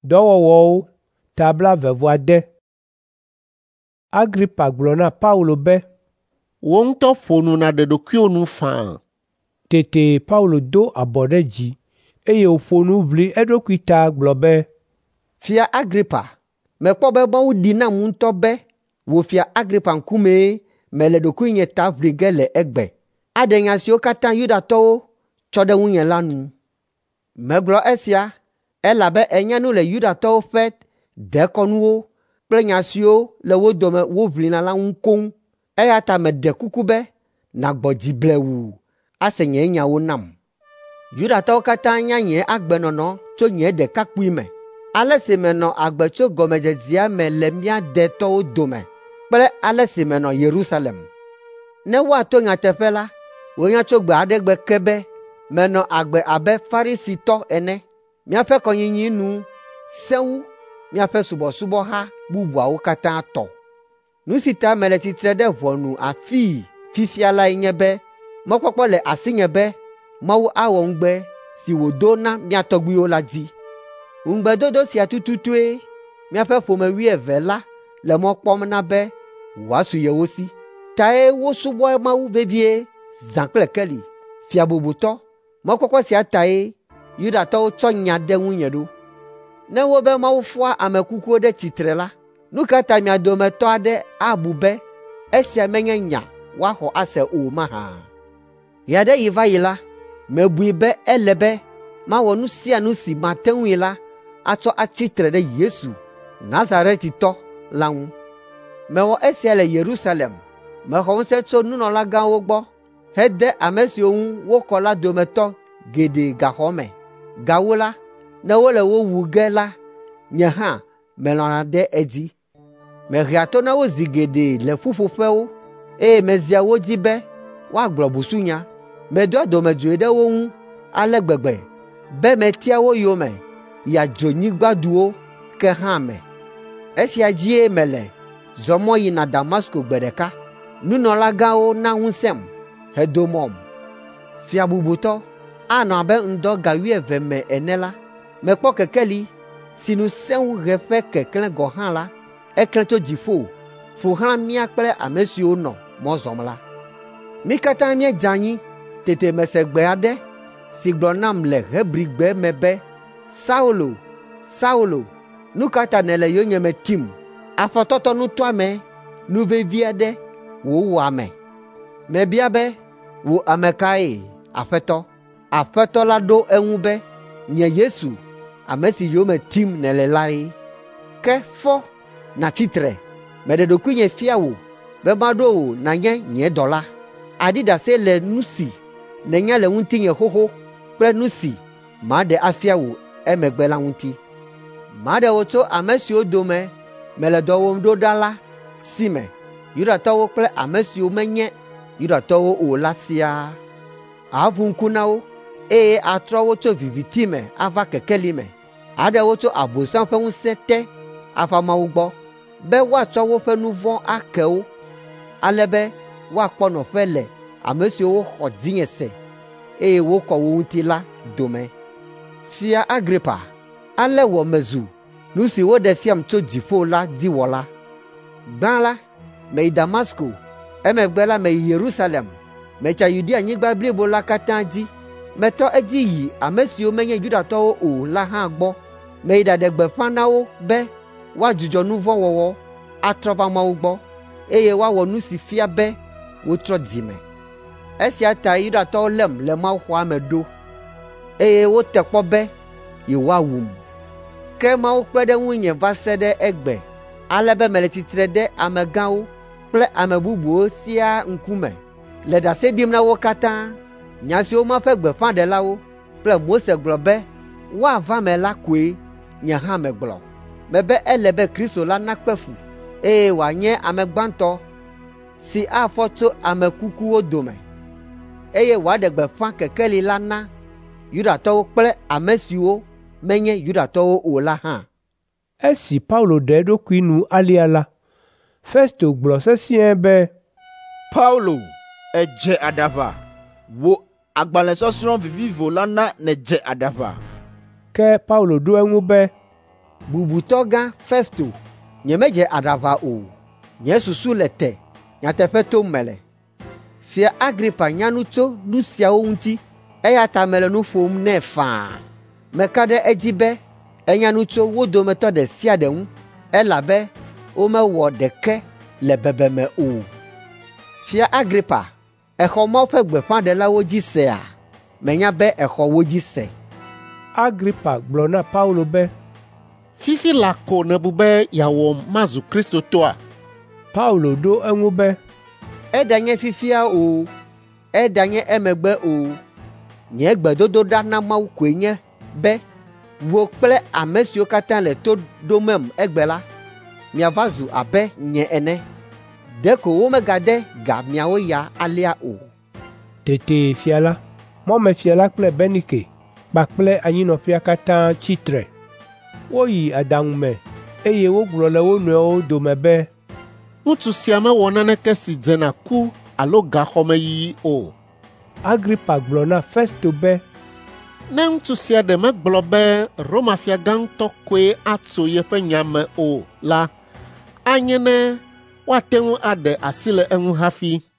Dɔwɔwɔwo tabla vevoade. Agripa gblɔ na Paulo be, wò ŋutɔ ƒo nu na ɖeɖokuiwò nu faa. Tete Paulo do abɔ ɖe dzi, eye wòƒo nu ʋli eɖokui ta gblɔ be, Fia Agripa, mekpɔ be Mawu ɖi nam ŋutɔ be wò Fia Agripa ŋkumee mele ɖokuinye ta ʋli ge le egbe, aɖe nya siwo katã Yudatɔwo tsɔ ɖe ŋunye la nu. Megblɔ esia elabe enya nu le Yudatɔwo ƒe dekɔnuwo kple nya siwo le wo dome woʋlina la ŋu koŋ, eya ta meɖe kuku be nàgbɔ dzi blewu ase nye nyawo nam. Yudatɔwo katã nya nye agbenɔnɔ tso nye ɖekakpuime, ale si menɔ agbe tso gɔmedzedzea me le mía detɔwo dome kple ale si menɔ Yerusalem. Ne woato nyateƒe la, wonya tso gbe aɖe gbe ke be menɔ agbe abe Farisitɔ ene, míaƒe kɔnyinyi nu sewu míaƒe subɔsubɔha bubuawo katã tɔ. Nu si ta mele tsitre ɖe ʋɔnu afii fifia lae nye be mɔkpɔkpɔ le asinye be Mawu awɔ ŋugbe si wòdo na mía tɔgbuiwo la dzi. Ŋugbedodo sia tututue míaƒe ƒome 12 la le mɔ kpɔm na be wòasu yewo si. Tae wosubɔ Mawu vevie zã kple keli. Fia bubutɔ, mɔkpɔkpɔ sia tae Yudatɔwo tsɔ nya ɖe ŋunye ɖo. Ne wobe Mawu fɔa ame kukuwo ɖe tsitre la, nu ka ta mia dometɔ aɖe abu be esia menye nya woaxɔ ase o mahã? Ɣe aɖe yi va yi la, mebui be ele be mawɔ nu sia nu si mate ŋui la atsɔ atsitre ɖe Yesu, Nazaretitɔ la ŋu. Mewɔ esia le Yerusalem. Mexɔ ŋusẽ tso nunɔlagãwo gbɔ hede ame siwo ŋu wokɔ la dometɔ geɖe gaxɔ me. Gawu la, ne wole wo wu ge la, nye hã melɔ̃na ɖe edzi. Mehea to na wo zi geɖe le ƒuƒoƒewo, eye mezia wo dzi be woagblɔ busunya. Medoa dɔmedzoe ɖe wo ŋu ale gbegbe be metia wo yome yi adzronyigbaduwo ke hã me. Esia dzie mele zɔ mɔ yina Damasko gbe ɖeka. Nunɔlagãwo na ŋusẽm hedo mɔm. Fia bubutɔ, anɔ abe ŋdɔ ga 12 me ene la, mekpɔ kekeli si nu sẽŋu ɣe ƒe keklẽ gɔ̃ hã la, eklẽ tso dziƒo ƒo xlã mía kple ame siwo nɔ mɔ zɔm la. Mí katã míedze anyi. Tete mese gbe aɖe si gblɔ nam le Hebrigbe me be, Saulo, Saulo, nu ka ta nèle yonyeme tim? Afɔtɔtɔ nutɔame nu vevi aɖe wò wɔame. Mebia be, wò ame kae, Aƒetɔ? Aƒetɔ la ɖo eŋu be, nye Yesu, ame si yome tim nèle lae. Ke fɔ nàtsitre, meɖe ɖokuinye fia wò be maɖo wò nànye nye dɔla. Aɖi ɖase le nu si nènya le ŋutinye xoxo kple nu si maɖe afia wò emegbe la ŋuti. Maɖe wò tso ame siwo dome mele dɔ wɔm ɖo ɖa la si me, Yudatɔwo kple ame siwo menye Yudatɔwo o la siaa. Aʋu ŋku na wo, eye atrɔ wo tso viviti me ava kekeli me. Aɖe wo tso Abosam ƒe ŋusẽ te ava Mawu gbɔ, be woatsɔ woƒe nu vɔ̃ ake wo, ale be woakpɔ nɔƒe le ame siwo woxɔ dzinye se, eye wokɔ wo ŋuti la dome. Fia Agripa, ale wɔ mezu nu si woɖe fiam tso dziƒo la dziwɔla. Gbã la, meyi Damasko, emegbe la meyi Yerusalem, metsa Yudea nyigba blibo la katã dzi. Metɔ edzi yi ame siwo menye Yudatɔwo o la hã gbɔ. Meyi ɖaɖe gbeƒã na wo be woadzudzɔ nu vɔ̃ wɔwɔ, atrɔ va Mawu gbɔ, eye woawɔ nu si fia be wotrɔ dzi me. Esia ta Yudatɔwo lém le Mawuxɔa me ɖo, eye wote kpɔ be yewoawum. Ke Mawu kpe ɖe ŋunye va se ɖe egbe, ale be mele tsitre ɖe amegãwo kple ame bubuwo siaa ŋkume, le ɖase ɖim na wo katã nya siwo maƒe gbeƒãɖelawo kple Mose gblɔ be woava me la koe nye hã megblɔ. Mebe ele be Kristo la nakpe fu, eye wòanye ame gbãtɔ si afɔ tso ame kukuwo dome, eye wòaɖe gbeƒã kekeli la na Yudatɔwo kple ame siwo menye Yudatɔwo o la hã. Esi Paulo ɖe eɖokui nu alia la, Festo gblɔ sesĩe be, Paulo, èdze aɖaʋa, wo agbalẽsɔsrɔ̃ vivivo la na nèdze aɖaʋa. Ke Paulo ɖo eŋu be, Bubutɔ gã Festo, nyemedze aɖaʋa o, nye susu le te, nyateƒe to mele. Fia Agripa nya nu tso nu siawo ŋuti, eya ta mele nu ƒom nɛ faa. Meka ɖe edzi be enya nu tso wo dometɔ ɖe sia ɖe ŋu, elabe womewɔ ɖeke le bebeme o. Fia Agripa, exɔ Mawu ƒe gbeƒãɖelawo dzi sea? Menya be exɔ wo dzi se. Agripa gblɔ na Paulo be, fifi la ko nèbu be yeawɔm mazu kristotɔa? Paulo ɖo eŋu be, Eɖanye fifia o, eɖanye emegbe o. Nye gbedodoɖa na Mawu koe nye be wò kple ame siwo katã le to ɖomem egbe la, miava zu abe nye ene. Ɖeko womegade ga miawo ya alia o. Tete fia la, mɔmefia la kple Benike kpakple anyinɔƒea katã tsitre. Woyi aɖaŋu me, eye wogblɔ le wo nɔewo dome be, ŋutsu sia mewɔ naneke si dzena ku alo gaxɔmeyiyi o. Agripa gblɔ na Festo be, ne ŋutsu sia ɖe megblɔ be Roma fia gã ŋutɔ koe atso yeƒe nya me o la, anye ne woate ŋu aɖe asi le eŋu hafi.